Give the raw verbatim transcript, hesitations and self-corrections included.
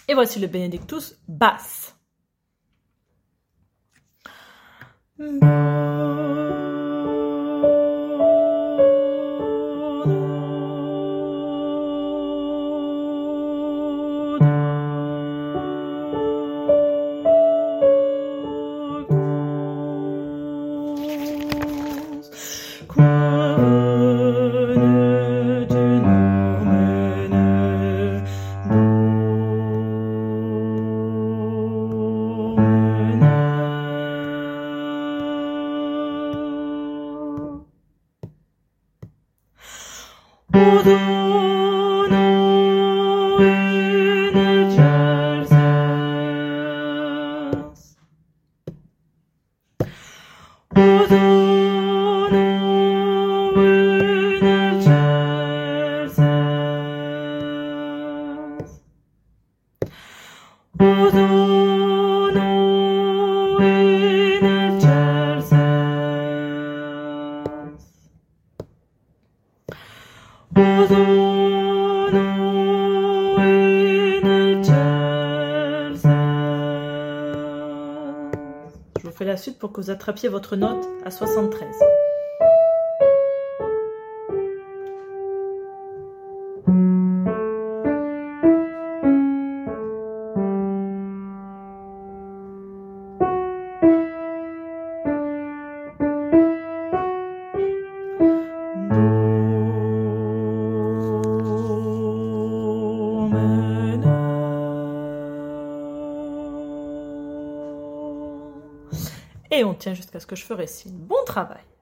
Et voici le Benedictus basse. Je vous fais la suite pour que vous attrapiez votre note à soixante-treize. Et on tient jusqu'à ce que je ferai signe. Bon travail!